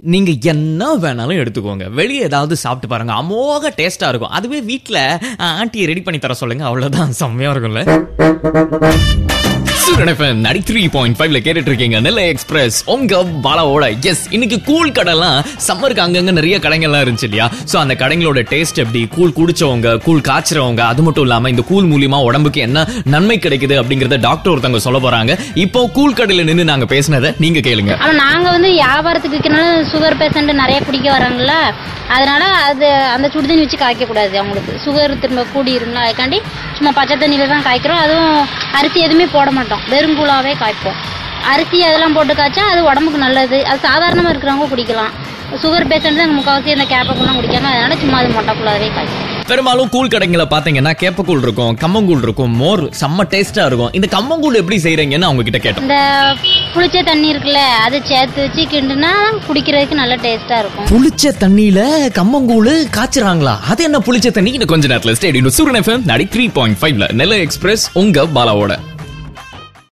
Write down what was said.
நீங்க என்ன வேணாலும் எடுத்துக்கோங்க, வெளியே ஏதாவது சாப்பிட்டு பாருங்க, அமோக டேஸ்டா இருக்கும். அதுவே வீட்டுல ஆண்டியை ரெடி பண்ணி தர சொல்லுங்க, அவ்வளவுதான், செம்மையா இருக்கும்ல. கேட்டுட்டு இருக்கீங்க நெல்லை எக்ஸ்பிரஸ் உங்க பாலாவோட. எஸ், இன்னைக்கு கூழ் கடைலாம் சம்மருக்கு அங்கங்க நிறைய கடைகள்லாம் இருந்துச்சு இல்லையா? சோ அந்த கடைங்களோட டேஸ்ட் எப்படி, கூழ் குடிச்சவங்க, கூழ் காய்ச்சறவங்க, அது மட்டும் இல்லாம இந்த கூழ் மூலியமா உடம்புக்கு என்ன நன்மை கிடைக்குது அப்படிங்கறத டாக்டர் ஒருத்தவங்க சொல்ல போறாங்க. இப்போ கூழ் கடையில நின்று நாங்க பேசினதை நீங்க கேளுங்க. நாங்க வந்து வியாபாரத்துக்கு விற்கனால சுகர் பேஷண்ட் நிறைய குடிக்க வராங்கல்ல, அதனால அது அந்த சுடுதண்ணி வச்சு காய்க்க கூடாது. அவங்களுக்கு சுகர் திரும்ப கூடிரும்ல, அதுக்காண்டி சும்மா பச்சை தண்ணியில தான் காய்க்கிறோம். அதுவும் அரிசி எதுவுமே போட மாட்டோம், வெறுங்கூழாவே காய்ப்போம். அரிசி அதெல்லாம் போட்டு காய்ச்சா அது உடம்புக்கு நல்லது. அது சாதாரணமா இருக்கிறவங்க குடிக்கலாம். சுகர் பேஷண்ட் தான் முக்கால்வாசி இந்த கேப்பக்கூழ்லாம் குடிக்காங்க, அதனால சும்மா அது மொட்டைக்குள்ளாவே காய்க்கும். பெரும்பாலும் கூழ் கடைங்களை பாத்தீங்கன்னா கேப்பக்கூழ் இருக்கும், கம்மங்கூழ் இருக்கும், மோர் செம்ம டேஸ்டா இருக்கும். இந்த கம்மங்கூழ் எப்படி செய்யறீங்கன்னு அவங்க கிட்ட கேட்டோம். இந்த புளிச்ச தண்ணி இருக்குல்ல, அது சேர்த்து வச்சு கிண்டுனா குடிக்கிறதுக்கு நல்ல டேஸ்டா இருக்கும். புளிச்ச தண்ணியில கம்மங்கூழ் காய்ச்சறாங்களா? அது என்ன புளிச்ச தண்ணி? கொஞ்ச நேரத்துல ஸ்டேடியம் சூரியன் FM 93.5 நெல்லை எக்ஸ்பிரஸ் உங்க பாலாவோட.